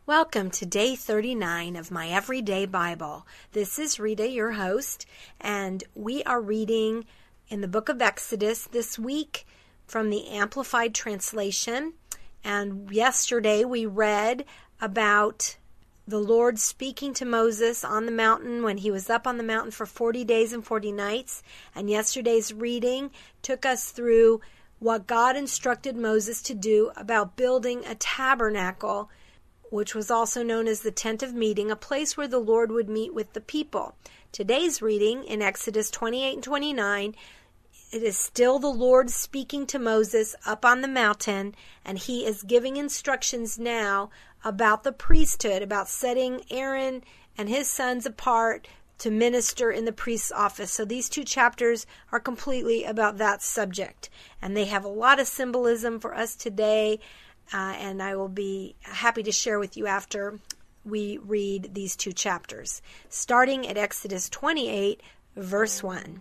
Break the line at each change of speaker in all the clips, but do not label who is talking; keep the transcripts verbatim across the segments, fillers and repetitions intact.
Welcome to day thirty-nine of my Everyday Bible. This is Rita, your host, and we are reading in the book of Exodus this week from the Amplified Translation. And yesterday we read about the Lord speaking to Moses on the mountain when he was up on the mountain for forty days and forty nights. And yesterday's reading took us through what God instructed Moses to do about building a tabernacle, which was also known as the tent of meeting, a place where the Lord would meet with the people. Today's reading in Exodus twenty-eight and twenty-nine, it is still the Lord speaking to Moses up on the mountain, and he is giving instructions now about the priesthood, about setting Aaron and his sons apart to minister in the priest's office. So these two chapters are completely about that subject, and they have a lot of symbolism for us today. Uh, and I will be happy to share with you after we read these two chapters. Starting at Exodus twenty-eight, verse one.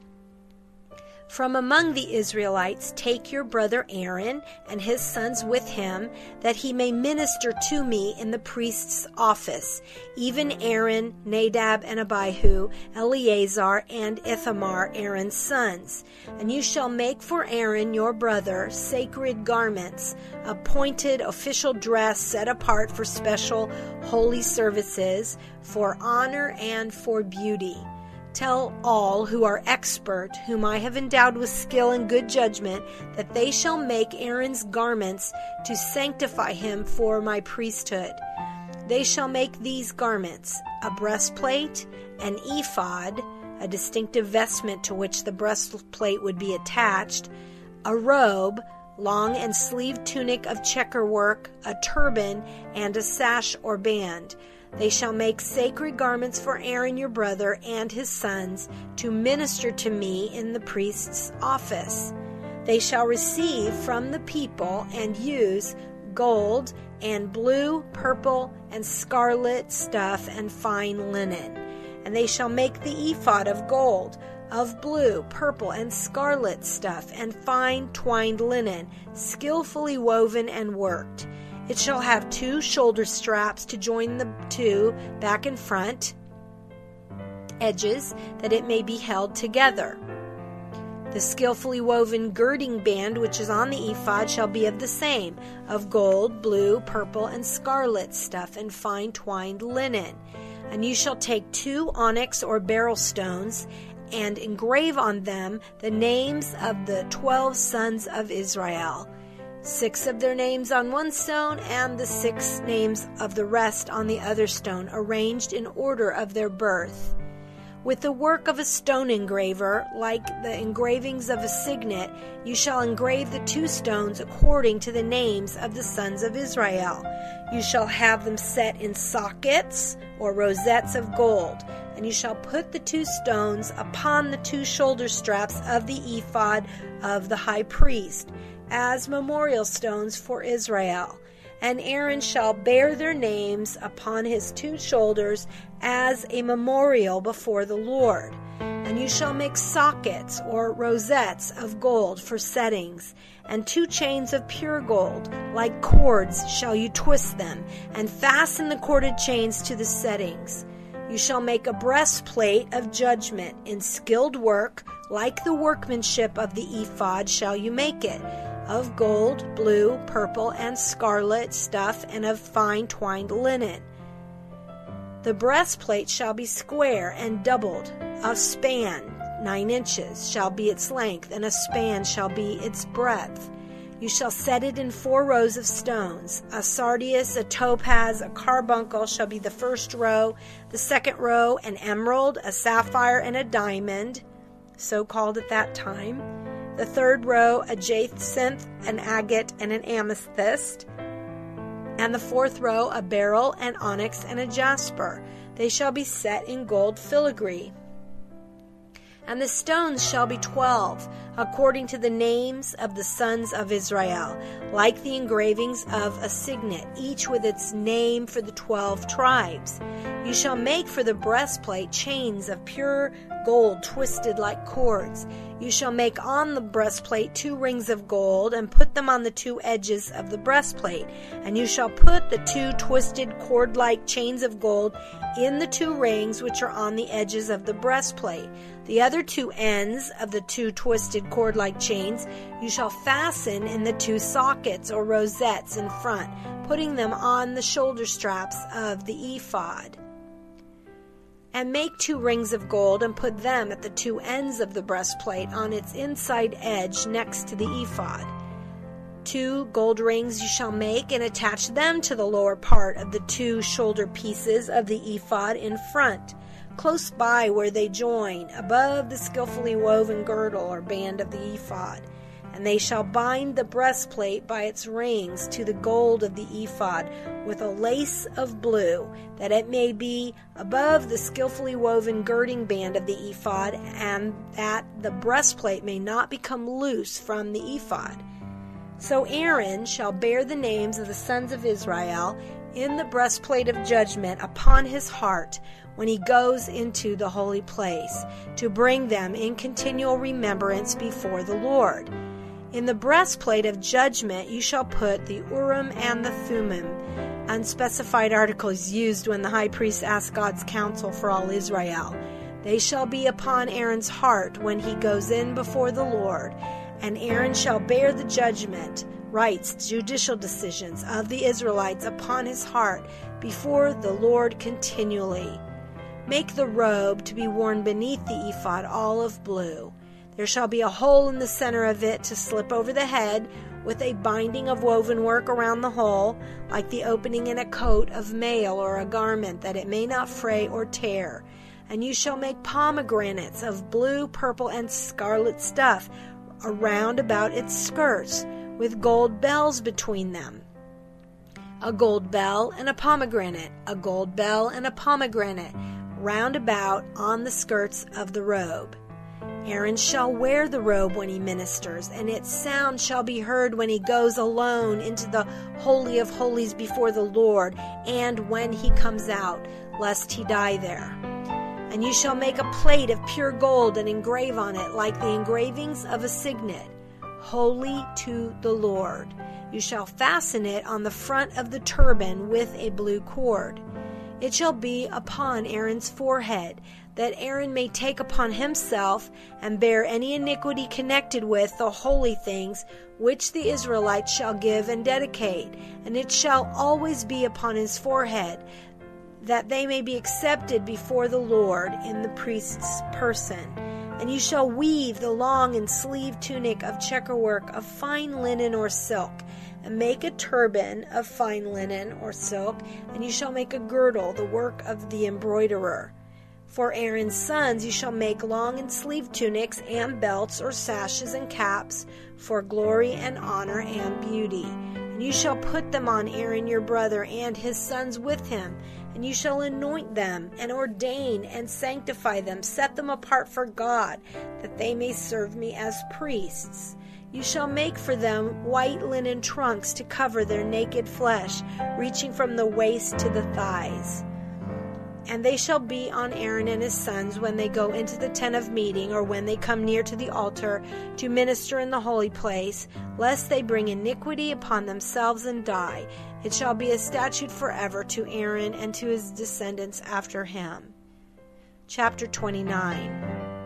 From among the Israelites take your brother Aaron and his sons with him, that he may minister to me in the priest's office, even Aaron, Nadab, and Abihu, Eleazar, and Ithamar, Aaron's sons. And you shall make for Aaron your brother sacred garments, appointed official dress set apart for special holy services, for honor and for beauty. Tell all who are expert, whom I have endowed with skill and good judgment, that they shall make Aaron's garments to sanctify him for my priesthood. They shall make these garments: a breastplate, an ephod, a distinctive vestment to which the breastplate would be attached, a robe, long and sleeved tunic of checker work, a turban, and a sash or band. They shall make sacred garments for Aaron your brother and his sons to minister to me in the priest's office. They shall receive from the people and use gold and blue, purple, and scarlet stuff and fine linen. And they shall make the ephod of gold, of blue, purple, and scarlet stuff and fine twined linen, skillfully woven and worked. It shall have two shoulder straps to join the two back and front edges, that it may be held together. The skillfully woven girding band which is on the ephod shall be of the same, of gold, blue, purple, and scarlet stuff and fine twined linen. And you shall take two onyx or beryl stones and engrave on them the names of the twelve sons of Israel, six of their names on one stone, and the six names of the rest on the other stone, arranged in order of their birth. With the work of a stone engraver, like the engravings of a signet, you shall engrave the two stones according to the names of the sons of Israel. You shall have them set in sockets or rosettes of gold, and you shall put the two stones upon the two shoulder straps of the ephod of the high priest, as memorial stones for Israel. And Aaron shall bear their names upon his two shoulders as a memorial before the Lord. And you shall make sockets or rosettes of gold for settings, and two chains of pure gold, like cords shall you twist them, and fasten the corded chains to the settings. You shall make a breastplate of judgment in skilled work, like the workmanship of the ephod shall you make it, of gold, blue, purple, and scarlet stuff, and of fine twined linen. The breastplate shall be square and doubled, a span, nine inches shall be its length, and a span shall be its breadth. You shall set it in four rows of stones. A sardius, a topaz, a carbuncle shall be the first row, the second row an emerald, a sapphire, and a diamond, so called at that time. The third row a jacinth, an agate, and an amethyst. And the fourth row a beryl, an onyx, and a jasper. They shall be set in gold filigree. And the stones shall be twelve, according to the names of the sons of Israel, like the engravings of a signet, each with its name for the twelve tribes. You shall make for the breastplate chains of pure gold twisted like cords. You shall make on the breastplate two rings of gold, and put them on the two edges of the breastplate. And you shall put the two twisted cord-like chains of gold in the two rings which are on the edges of the breastplate. The other two ends of the two twisted cord-like chains you shall fasten in the two sockets or rosettes in front, putting them on the shoulder straps of the ephod. And make two rings of gold, and put them at the two ends of the breastplate on its inside edge next to the ephod. Two gold rings you shall make, and attach them to the lower part of the two shoulder pieces of the ephod in front, close by where they join, above the skillfully woven girdle or band of the ephod. And they shall bind the breastplate by its rings to the gold of the ephod with a lace of blue, that it may be above the skillfully woven girding band of the ephod, and that the breastplate may not become loose from the ephod. So Aaron shall bear the names of the sons of Israel in the breastplate of judgment upon his heart when he goes into the holy place, to bring them in continual remembrance before the Lord. In the breastplate of judgment you shall put the Urim and the Thummim, unspecified articles used when the high priest asked God's counsel for all Israel. They shall be upon Aaron's heart when he goes in before the Lord, and Aaron shall bear the judgment, rights, judicial decisions of the Israelites upon his heart before the Lord continually. Make the robe to be worn beneath the ephod olive blue. There shall be a hole in the center of it to slip over the head, with a binding of woven work around the hole, like the opening in a coat of mail or a garment, that it may not fray or tear. And you shall make pomegranates of blue, purple, and scarlet stuff around about its skirts, with gold bells between them. A gold bell and a pomegranate, a gold bell and a pomegranate, round about on the skirts of the robe. Aaron shall wear the robe when he ministers, and its sound shall be heard when he goes alone into the Holy of Holies before the Lord, and when he comes out, lest he die there. And you shall make a plate of pure gold and engrave on it like the engravings of a signet, holy to the Lord. You shall fasten it on the front of the turban with a blue cord. It shall be upon Aaron's forehead, that Aaron may take upon himself and bear any iniquity connected with the holy things which the Israelites shall give and dedicate, and it shall always be upon his forehead, that they may be accepted before the Lord in the priest's person. And you shall weave the long and sleeved tunic of checkerwork of fine linen or silk, and make a turban of fine linen or silk, and you shall make a girdle, the work of the embroiderer. For Aaron's sons you shall make long and sleeved tunics and belts or sashes and caps for glory and honor and beauty. And you shall put them on Aaron your brother and his sons with him, and you shall anoint them and ordain and sanctify them, set them apart for God, that they may serve me as priests. You shall make for them white linen trunks to cover their naked flesh, reaching from the waist to the thighs. And they shall be on Aaron and his sons when they go into the tent of meeting, or when they come near to the altar to minister in the holy place, lest they bring iniquity upon themselves and die. It shall be a statute forever to Aaron and to his descendants after him. Chapter twenty-nine.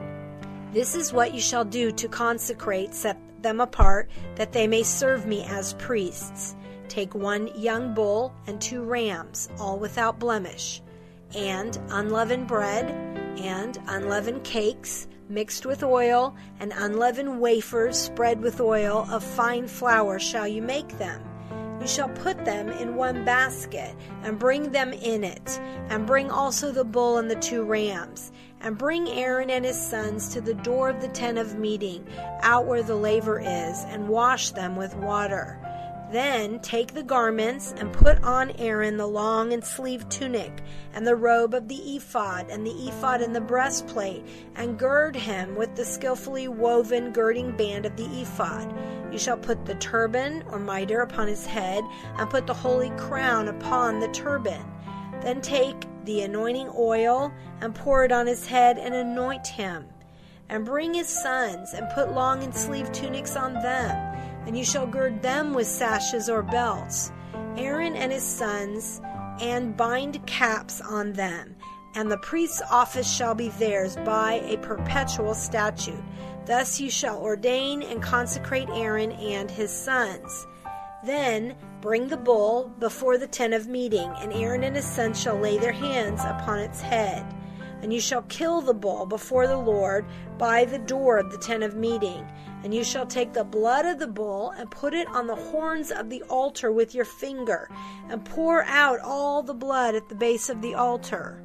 This is what you shall do to consecrate, set them apart, that they may serve me as priests. Take one young bull and two rams, all without blemish, and unleavened bread, and unleavened cakes mixed with oil, and unleavened wafers spread with oil of fine flour shall you make them. You shall put them in one basket, and bring them in it, and bring also the bull and the two rams, and bring Aaron and his sons to the door of the tent of meeting, out where the laver is, and wash them with water. Then take the garments and put on Aaron the long and sleeved tunic and the robe of the ephod and the ephod and the breastplate, and gird him with the skillfully woven girding band of the ephod. You shall put the turban or mitre upon his head, and put the holy crown upon the turban. Then take the anointing oil and pour it on his head and anoint him. And bring his sons and put long and sleeved tunics on them, and you shall gird them with sashes or belts, Aaron and his sons, and bind caps on them. And the priest's office shall be theirs by a perpetual statute. Thus you shall ordain and consecrate Aaron and his sons. Then bring the bull before the tent of meeting, and Aaron and his sons shall lay their hands upon its head. And you shall kill the bull before the Lord by the door of the tent of meeting. And you shall take the blood of the bull and put it on the horns of the altar with your finger, and pour out all the blood at the base of the altar.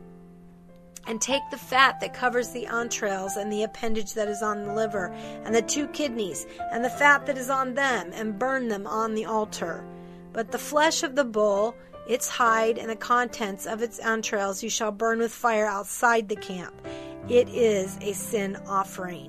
And take the fat that covers the entrails and the appendage that is on the liver, and the two kidneys, and the fat that is on them, and burn them on the altar. But the flesh of the bull, its hide, and the contents of its entrails you shall burn with fire outside the camp. It is a sin offering.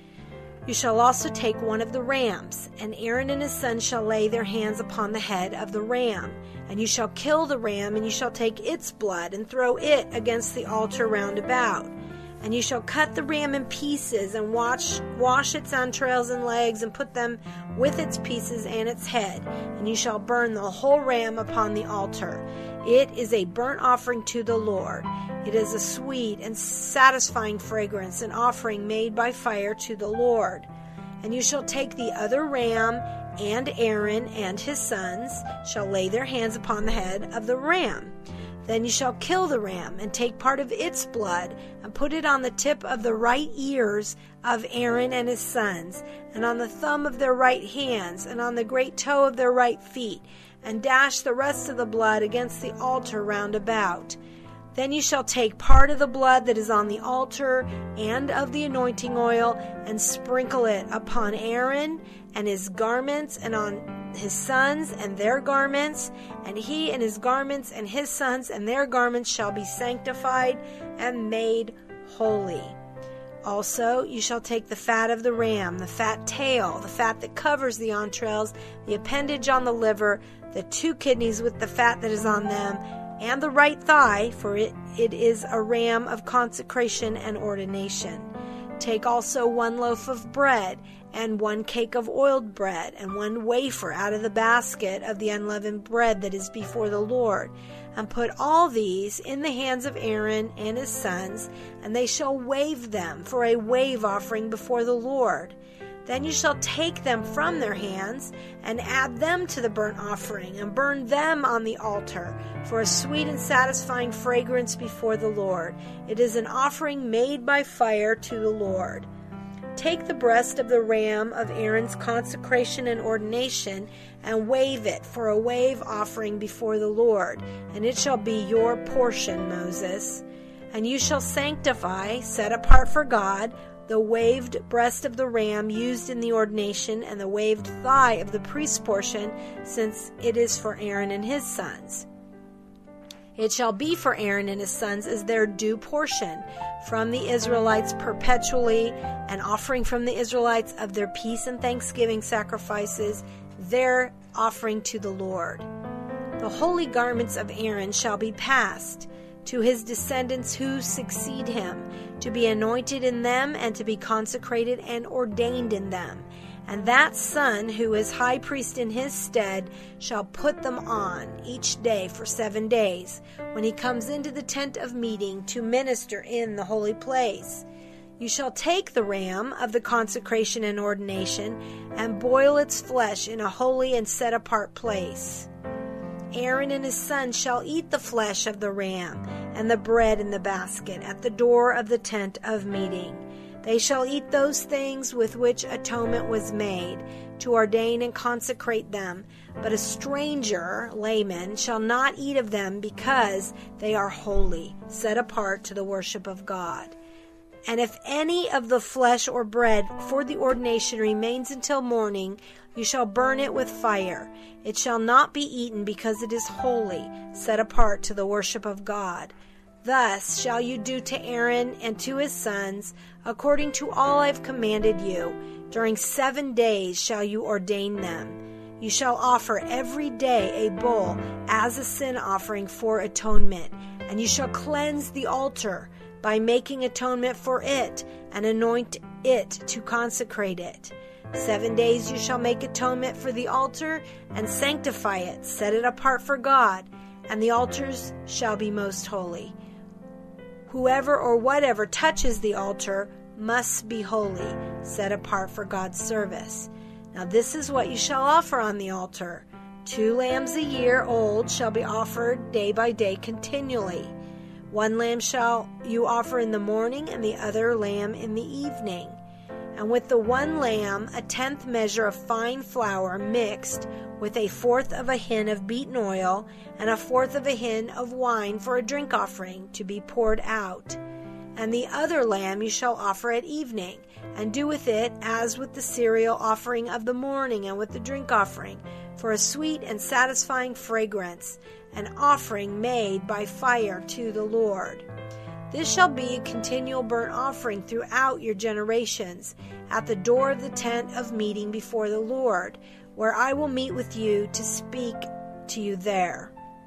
You shall also take one of the rams, and Aaron and his sons shall lay their hands upon the head of the ram. And you shall kill the ram, and you shall take its blood, and throw it against the altar round about. And you shall cut the ram in pieces, and wash, wash its entrails and legs, and put them with its pieces and its head. And you shall burn the whole ram upon the altar. It is a burnt offering to the Lord. It is a sweet and satisfying fragrance, an offering made by fire to the Lord. And you shall take the other ram, and Aaron and his sons shall lay their hands upon the head of the ram. Then you shall kill the ram, and take part of its blood, and put it on the tip of the right ears of Aaron and his sons, and on the thumb of their right hands, and on the great toe of their right feet, and dash the rest of the blood against the altar round about. Then you shall take part of the blood that is on the altar and of the anointing oil, and sprinkle it upon Aaron and his garments, and on his sons and their garments, and he and his garments and his sons and their garments shall be sanctified and made holy. Also, you shall take the fat of the ram, the fat tail, the fat that covers the entrails, the appendage on the liver, the two kidneys with the fat that is on them, and the right thigh, for it, it is a ram of consecration and ordination. Take also one loaf of bread, and one cake of oiled bread, and one wafer out of the basket of the unleavened bread that is before the Lord, and put all these in the hands of Aaron and his sons, and they shall wave them for a wave offering before the Lord. Then you shall take them from their hands, and add them to the burnt offering, and burn them on the altar, for a sweet and satisfying fragrance before the Lord. It is an offering made by fire to the Lord. Take the breast of the ram of Aaron's consecration and ordination, and wave it for a wave offering before the Lord, and it shall be your portion, Moses. And you shall sanctify, set apart for God, the waved breast of the ram used in the ordination, and the waved thigh of the priest's portion, since it is for Aaron and his sons. It shall be for Aaron and his sons as their due portion from the Israelites perpetually, an offering from the Israelites of their peace and thanksgiving sacrifices, their offering to the Lord. The holy garments of Aaron shall be passed to his descendants who succeed him, to be anointed in them, and to be consecrated and ordained in them. And that son who is high priest in his stead shall put them on each day for seven days, when he comes into the tent of meeting to minister in the holy place. You shall take the ram of the consecration and ordination, and boil its flesh in a holy and set apart place. Aaron and his sons shall eat the flesh of the ram and the bread in the basket at the door of the tent of meeting. They shall eat those things with which atonement was made, to ordain and consecrate them. But a stranger, layman, shall not eat of them, because they are holy, set apart to the worship of God. And if any of the flesh or bread for the ordination remains until morning, You shall burn it with fire. It shall not be eaten, because it is holy, set apart to the worship of God. Thus shall you do to Aaron and to his sons, according to all I have commanded you. During seven days shall you ordain them. You shall offer every day a bull as a sin offering for atonement, and you shall cleanse the altar by making atonement for it, and anoint it to consecrate it. Seven days you shall make atonement for the altar, and sanctify it, set it apart for God, and the altars shall be most holy. Whoever or whatever touches the altar must be holy, set apart for God's service. Now this is what you shall offer on the altar. Two lambs a year old shall be offered day by day continually. One lamb shall you offer in the morning, and the other lamb in the evening. And with the one lamb, a tenth measure of fine flour mixed with a fourth of a hin of beaten oil, and a fourth of a hin of wine for a drink offering to be poured out. And the other lamb you shall offer at evening, and do with it as with the cereal offering of the morning and with the drink offering, for a sweet and satisfying fragrance, an offering made by fire to the Lord. This shall be a continual burnt offering throughout your generations, at the door of the tent of meeting before the Lord, where I will meet with you to speak to you there.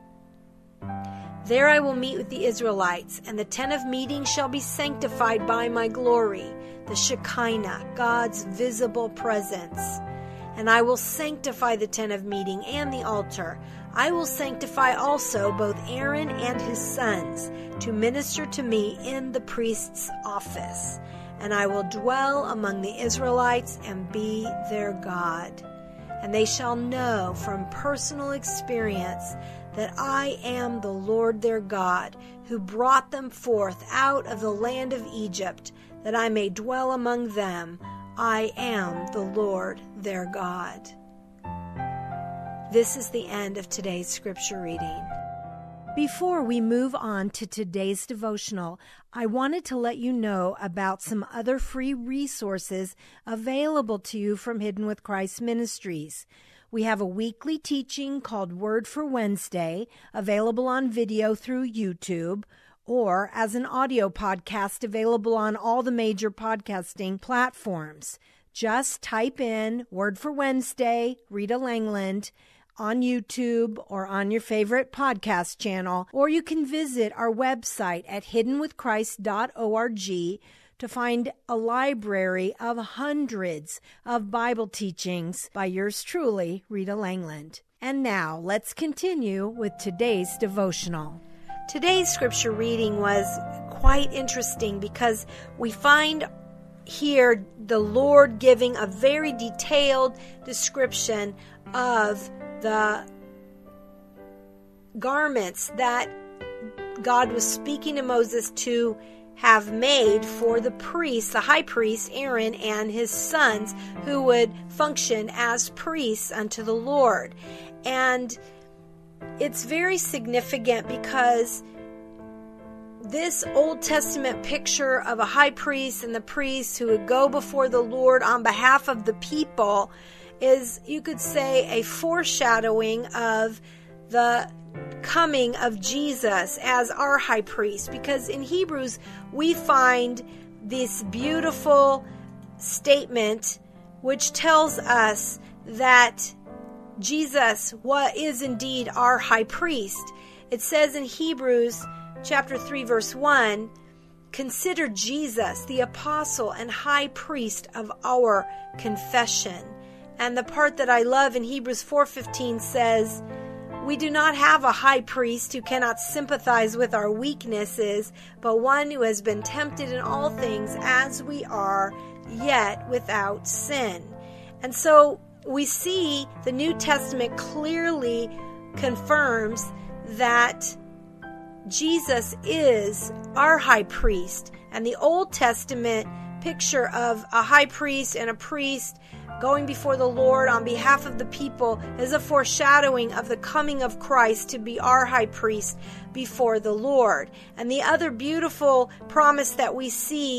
There I will meet with the Israelites, and the tent of meeting shall be sanctified by my glory, the Shekinah, God's visible presence. And I will sanctify the tent of meeting and the altar. I will sanctify also both Aaron and his sons to minister to me in the priest's office. And I will dwell among the Israelites and be their God. And they shall know from personal experience that I am the Lord their God, who brought them forth out of the land of Egypt, that I may dwell among them. I am the Lord their God. This is the end of today's scripture reading. Before we move on to today's devotional, I wanted to let you know about some other free resources available to you from Hidden with Christ Ministries. We have a weekly teaching called Word for Wednesday, available on video through YouTube, or as an audio podcast available on all the major podcasting platforms. Just type in Word for Wednesday, Rita Langland, on YouTube or on your favorite podcast channel, or you can visit our website at hidden with christ dot org to find a library of hundreds of Bible teachings by yours truly, Rita Langland. And now let's continue with today's devotional. Today's scripture reading was quite interesting because we find here the Lord giving a very detailed description of the garments that God was speaking to Moses to have made for the priests, the high priest Aaron and his sons, who would function as priests unto the Lord. And it's very significant because this Old Testament picture of a high priest and the priests who would go before the Lord on behalf of the people is, you could say, a foreshadowing of the coming of Jesus as our high priest. Because in Hebrews, we find this beautiful statement which tells us that Jesus what is indeed our high priest. It says in Hebrews chapter three, verse one, "Consider Jesus, the apostle and high priest of our confession." And the part that I love in Hebrews four fifteen says, "We do not have a high priest who cannot sympathize with our weaknesses, but one who has been tempted in all things as we are, yet without sin." And so we see the New Testament clearly confirms that Jesus is our high priest. And the Old Testament picture of a high priest and a priest going before the Lord on behalf of the people is a foreshadowing of the coming of Christ to be our high priest before the Lord. And the other beautiful promise that we see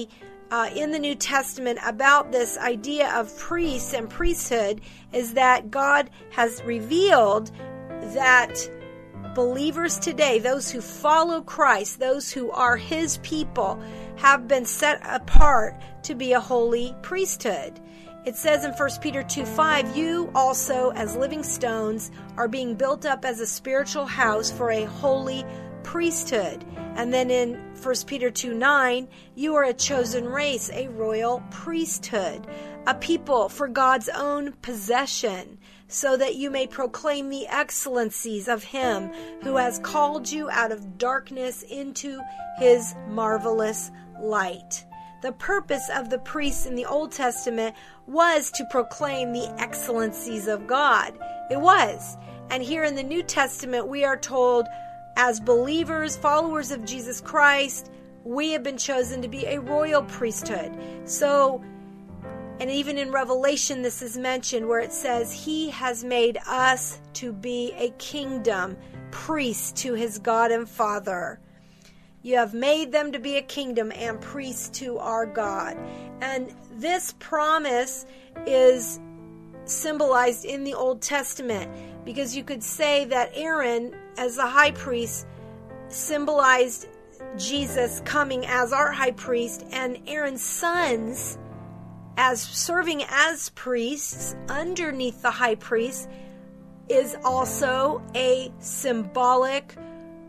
uh, in the New Testament about this idea of priests and priesthood is that God has revealed that believers today, those who follow Christ, those who are His people, have been set apart to be a holy priesthood. It says in First Peter two five, you also, as living stones, are being built up as a spiritual house for a holy priesthood. And then in First Peter two nine, you are a chosen race, a royal priesthood, a people for God's own possession, so that you may proclaim the excellencies of Him who has called you out of darkness into His marvelous light. The purpose of the priests in the Old Testament was to proclaim the excellencies of God. It was. And here in the New Testament, we are told, as believers, followers of Jesus Christ, we have been chosen to be a royal priesthood. So, and even in Revelation, this is mentioned where it says, He has made us to be a kingdom, priests to His God and Father. You have made them to be a kingdom and priests to our God. And this promise is symbolized in the Old Testament, because you could say that Aaron, as the high priest, symbolized Jesus coming as our high priest, and Aaron's sons, as serving as priests underneath the high priest, is also a symbolic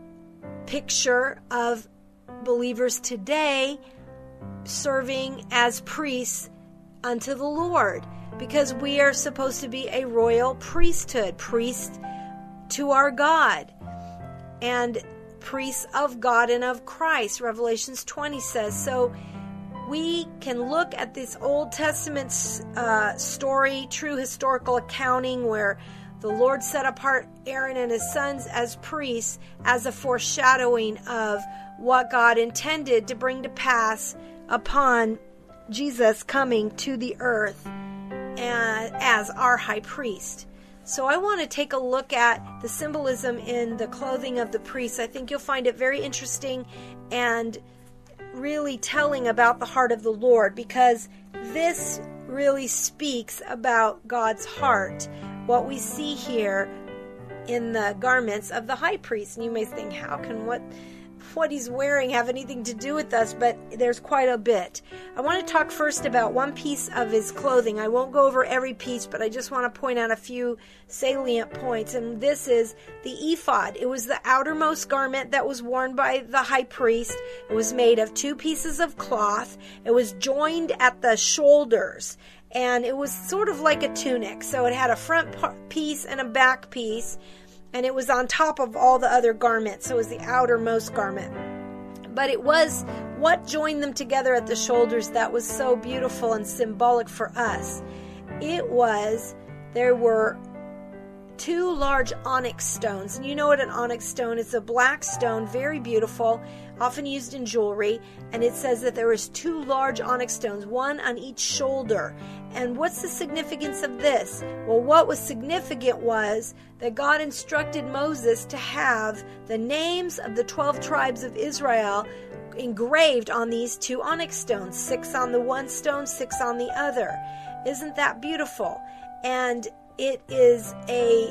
picture of believers today serving as priests unto the Lord, because we are supposed to be a royal priesthood, priests to our God, and priests of God and of Christ. Revelations twenty says. So we can look at this Old Testament uh, story, true historical accounting, where the Lord set apart Aaron and his sons as priests as a foreshadowing of what God intended to bring to pass upon Jesus coming to the earth and as our high priest. So I want to take a look at the symbolism in the clothing of the priests. I think you'll find it very interesting and really telling about the heart of the Lord, because this really speaks about God's heart, what we see here in the garments of the high priest. And you may think, how can what what he's wearing have anything to do with us? But there's quite a bit. I want to talk first about one piece of his clothing. I won't go over every piece, but I just want to point out a few salient points. And this is the ephod. It was the outermost garment that was worn by the high priest. It was made of two pieces of cloth. It was joined at the shoulders, and it was sort of like a tunic. So it had a front piece and a back piece, and it was on top of all the other garments. So it was the outermost garment. But it was what joined them together at the shoulders that was so beautiful and symbolic for us. It was, there were two large onyx stones. And you know what an onyx stone is? It's a black stone, very beautiful, often used in jewelry. And it says that there was two large onyx stones, one on each shoulder. And what's the significance of this? Well, what was significant was that God instructed Moses to have the names of the twelve tribes of Israel engraved on these two onyx stones, six on the one stone, six on the other. Isn't that beautiful? And it is a,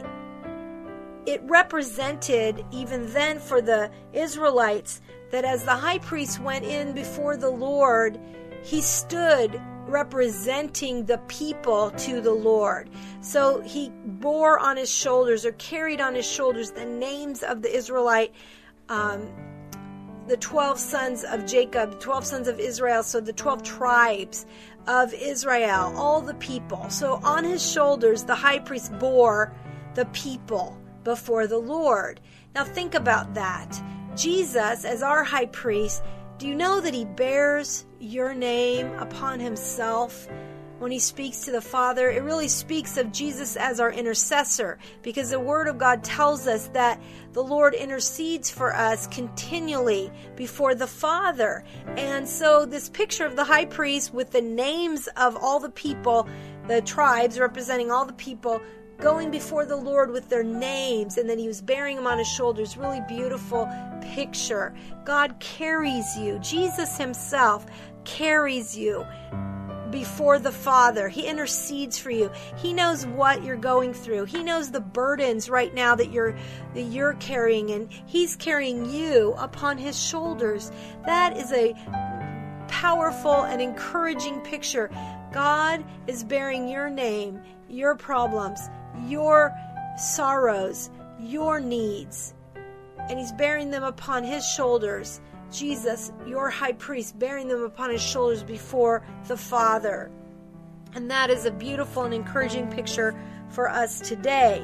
it represented, even then for the Israelites, that as the high priest went in before the Lord, he stood representing the people to the Lord. So he bore on his shoulders, or carried on his shoulders, the names of the Israelite, um, the twelve sons of Jacob, twelve sons of Israel, so the twelve tribes of Israel, all the people. So on his shoulders, the high priest bore the people before the Lord. Now think about that. Jesus, as our high priest, do you know that he bears your name upon himself when he speaks to the Father? It really speaks of Jesus as our intercessor, because the Word of God tells us that the Lord intercedes for us continually before the Father. And so this picture of the high priest with the names of all the people, the tribes representing all the people, going before the Lord with their names, and then he was bearing them on his shoulders. Really beautiful picture. God carries you. Jesus himself carries you before the Father. He intercedes for you. He knows what you're going through. He knows the burdens right now that you're that you're carrying, and he's carrying you upon his shoulders. That is a powerful and encouraging picture. God is bearing your name, your problems, your sorrows, your needs, and he's bearing them upon his shoulders. Jesus, your high priest, bearing them upon his shoulders before the Father. And that is a beautiful and encouraging picture for us today.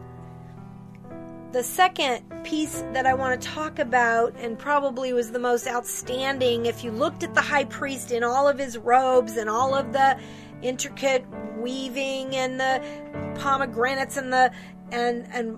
The second piece that I want to talk about, and probably was the most outstanding, if you looked at the high priest in all of his robes and all of the intricate weaving and the pomegranates and the and and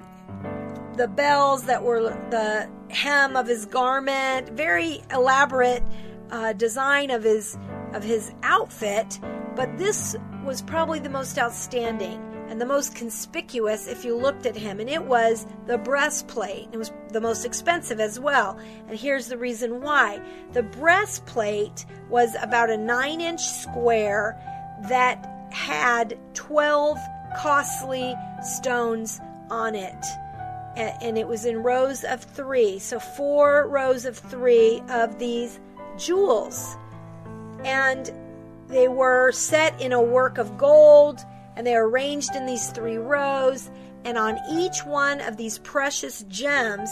the bells that were the hem of his garment, very elaborate uh, design of his of his outfit, but this was probably the most outstanding and the most conspicuous if you looked at him, and it was the breastplate. It was the most expensive as well, and here's the reason why. The breastplate was about a nine inch square that had twelve costly stones on it, and it was in rows of three, so four rows of three of these jewels, and they were set in a work of gold, and they are arranged in these three rows, and on each one of these precious gems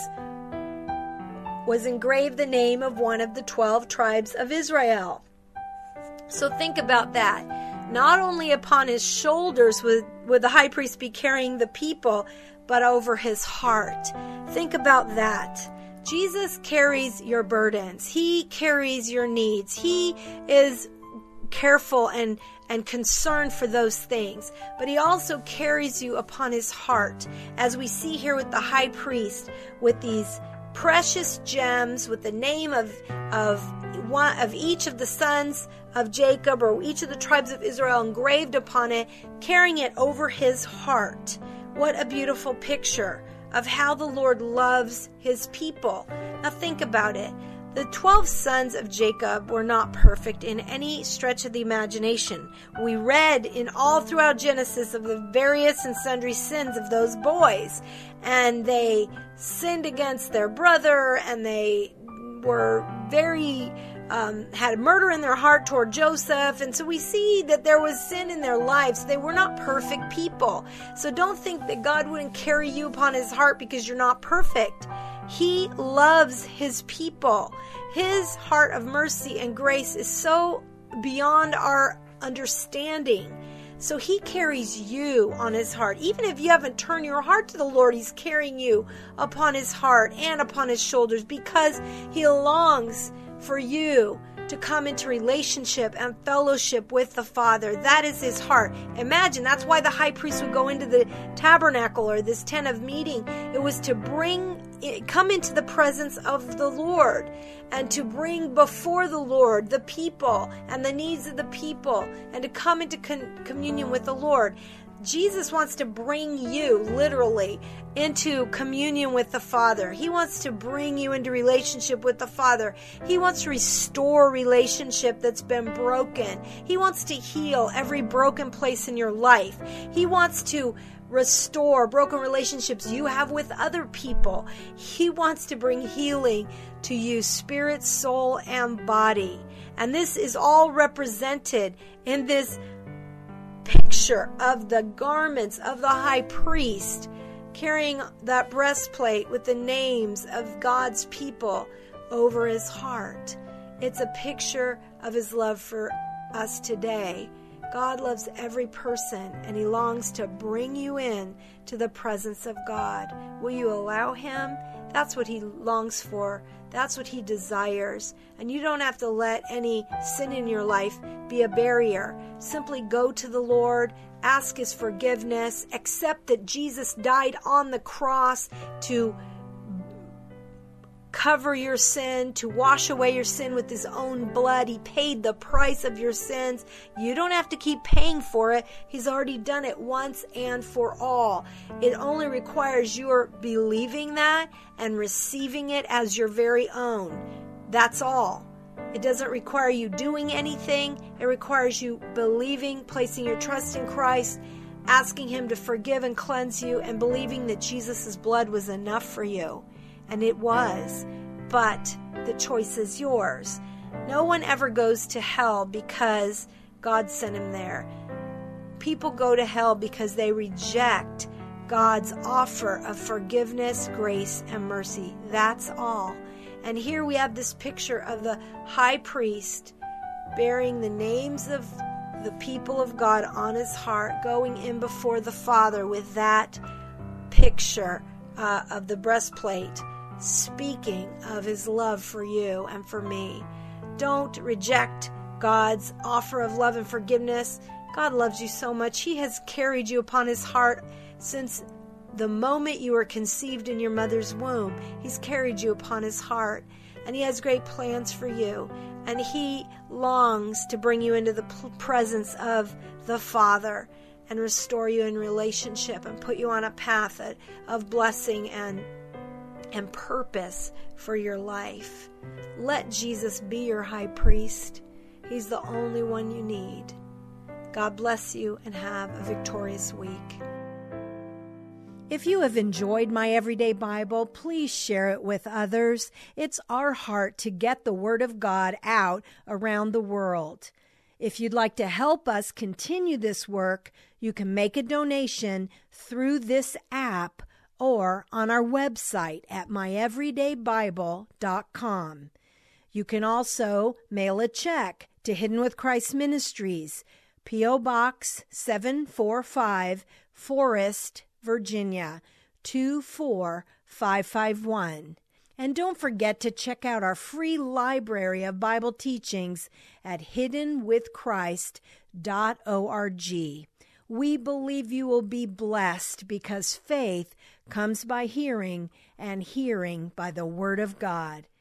was engraved the name of one of the twelve tribes of Israel. So think about that. Not only upon his shoulders would, would the high priest be carrying the people, but over his heart. Think about that. Jesus carries your burdens. He carries your needs. He is careful and, and concerned for those things. But he also carries you upon his heart, as we see here with the high priest, with these precious gems, with the name of, of one of each of the sons of Jacob, or each of the tribes of Israel engraved upon it, carrying it over his heart. What a beautiful picture of how the Lord loves his people. Now think about it. The twelve sons of Jacob were not perfect in any stretch of the imagination. We read in all throughout Genesis of the various and sundry sins of those boys. And they sinned against their brother, and they were very... Um, had murder in their heart toward Joseph, and so we see that there was sin in their lives. They were not perfect people. So don't think that God wouldn't carry you upon his heart because you're not perfect. He loves his people. His heart of mercy and grace is so beyond our understanding. So he carries you on his heart. Even if you haven't turned your heart to the Lord, he's carrying you upon his heart and upon his shoulders, because he longs for you to come into relationship and fellowship with the Father. That is his heart. Imagine, that's why the high priest would go into the tabernacle, or this tent of meeting. It was to bring, come into the presence of the Lord, and to bring before the Lord the people and the needs of the people, and to come into con- communion with the Lord. Jesus wants to bring you literally into communion with the Father. He wants to bring you into relationship with the Father. He wants to restore relationship that's been broken. He wants to heal every broken place in your life. He wants to restore broken relationships you have with other people. He wants to bring healing to you, spirit, soul, and body. And this is all represented in this picture of the garments of the high priest carrying that breastplate with the names of God's people over his heart. It's a picture of his love for us today. God loves every person, and he longs to bring you in to the presence of God. Will you allow him? That's what he longs for. That's what he desires. And you don't have to let any sin in your life be a barrier. Simply go to the Lord, ask his forgiveness, accept that Jesus died on the cross to cover your sin, to wash away your sin with his own blood. He paid the price of your sins. You don't have to keep paying for it. He's already done it once and for all. It only requires your believing that and receiving it as your very own. That's all. It doesn't require you doing anything. It requires you believing, placing your trust in Christ, asking him to forgive and cleanse you, and believing that Jesus' blood was enough for you. And it was, but the choice is yours. No one ever goes to hell because God sent him there. People go to hell because they reject God's offer of forgiveness, grace, and mercy. That's all. And here we have this picture of the high priest bearing the names of the people of God on his heart, going in before the Father with that picture uh, of the breastplate, speaking of his love for you and for me. Don't reject God's offer of love and forgiveness. God loves you so much. He has carried you upon his heart since the moment you were conceived in your mother's womb. He's carried you upon his heart, and he has great plans for you. And he longs to bring you into the presence of the Father and restore you in relationship and put you on a path of blessing and and purpose for your life. Let Jesus be your high priest. He's the only one you need. God bless you and have a victorious week. If you have enjoyed My Everyday Bible, please share it with others. It's our heart to get the Word of God out around the world. If you'd like to help us continue this work, you can make a donation through this app or on our website at my everyday bible dot com. You can also mail a check to Hidden with Christ Ministries, P O. Box seven forty-five, Forest, Virginia, two four five five one. And don't forget to check out our free library of Bible teachings at hidden with christ dot org. We believe you will be blessed because faith comes by hearing, and hearing by the Word of God.